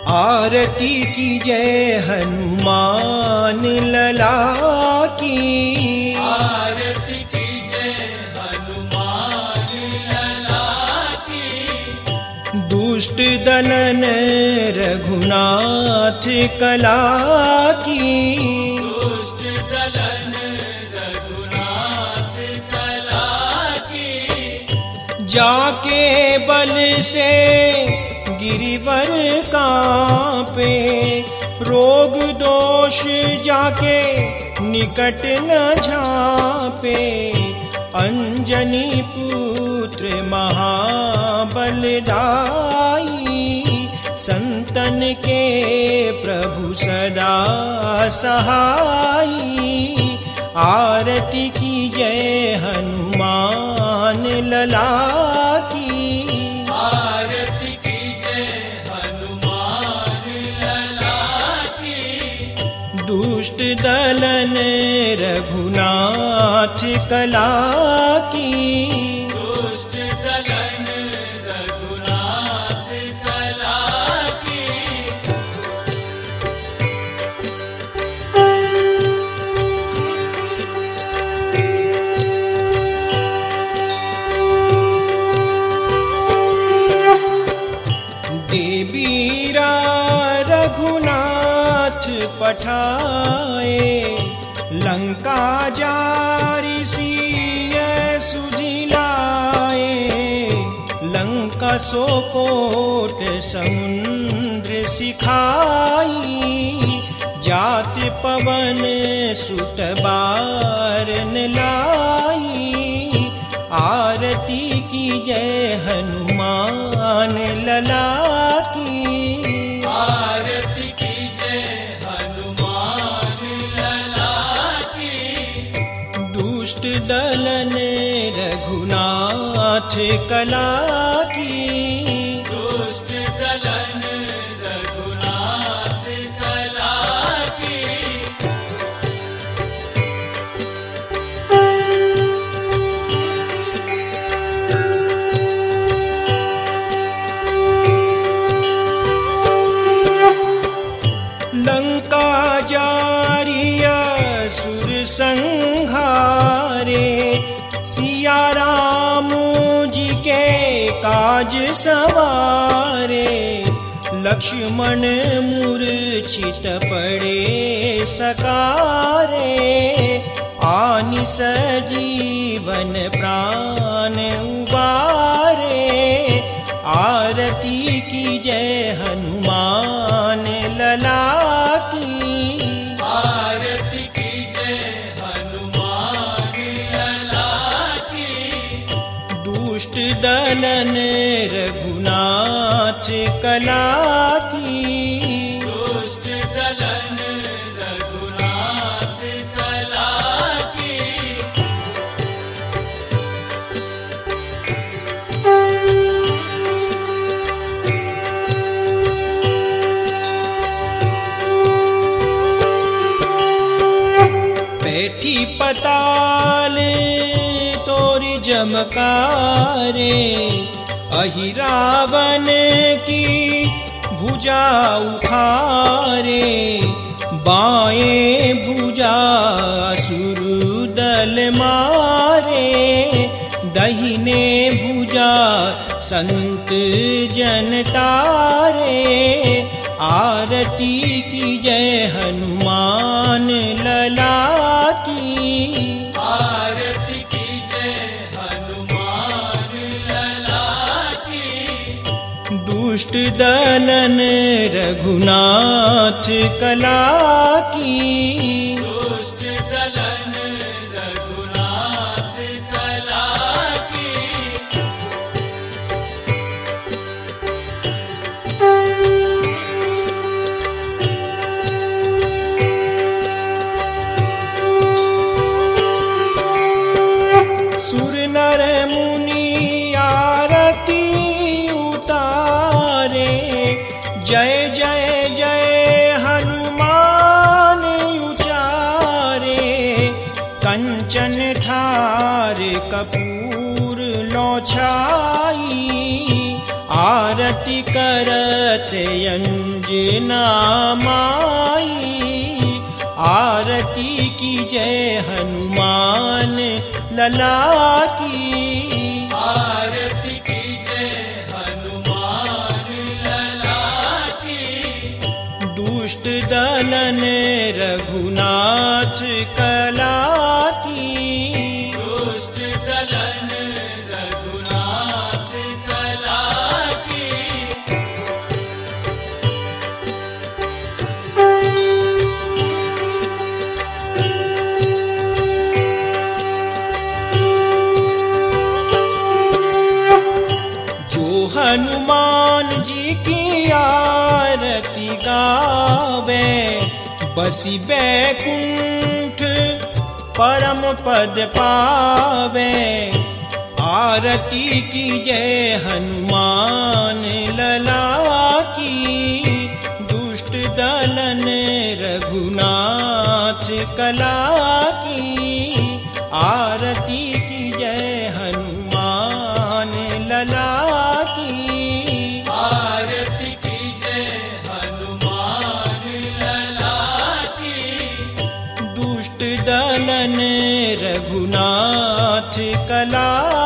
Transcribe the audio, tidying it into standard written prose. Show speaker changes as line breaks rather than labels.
आरती की जय हनुमान लला की।
आरती की जय हनुमान लला की।
दुष्ट दलन रघुनाथ कला की।
दुष्ट दलन रघुनाथ कला की।
जाके बल से गिरिवर कांपे, रोग दोष जाके निकट न झांपे। अंजनी पुत्र महाबलदाई, संतन के प्रभु सदा सहाई। आरती की जय हनुमान लला की।
आरती की जय हनुमान लला की।
दुष्ट दलन रघुनाथ कला की।
दुष्ट दलन रघुनाथ कला की।
देवीरा रघुनाथ पठाए, लंका जारि सिय सुझिलाए। लंका सो कोट समुद्र सिखाई, जात पवन सुत बारन लाई। आरती की जय हनुमान लला की।
आरती की जय हनुमान लला की।
दुष्ट दलन रघुनाथ कला की।
दुष्ट दलन रघुनाथ कला की।
लंका जारिय सुर संहारे, सिया राम जी के काज सवारे। लक्ष्मण मूर्छित पड़े सकारे, आनि सजीवन प्राण उबारे। आरती की जय हनुमान लला की।
आरती की जय हनुमान लला की।
दुष्ट दलन रघुनाथ कला की।
दुष्ट दलन रघुनाथ कला की।
बैठी पताल तोरी जमकारे, अहि रावण की भुजा उखारे। बाएं भुजा असुर दल मारे, दहिने भुजा संत जन तारे। आरती की जय हनुमान लला की।
आरती की जय हनुमान लला की।
दुष्ट दलन रघुनाथ कला की।
दुष्ट दलन रघुनाथ कला की।
सुर नर मुनि आरती उतारे, जय जय जय हनुमान उचारे। कंचन थार कपूर लो छाई, आरती करत अंजना माई, आरती की जय हनुमान लला की।
आरती की जय हनुमान लला की।
दुष्ट दलन रघुनाथ कला की।
दुष्ट दलन रघुनाथ कला की।
जो हनुमान जी की आरती गावे, बसी बैकुंठ परम पद पावे। आरती की जय हनुमान लला की। दुष्ट दलन रघुनाथ कला की। आरती की जय हनुमान लला की।
आरती की जय हनुमान लला की।
दुष्ट दलन रघुनाथ कला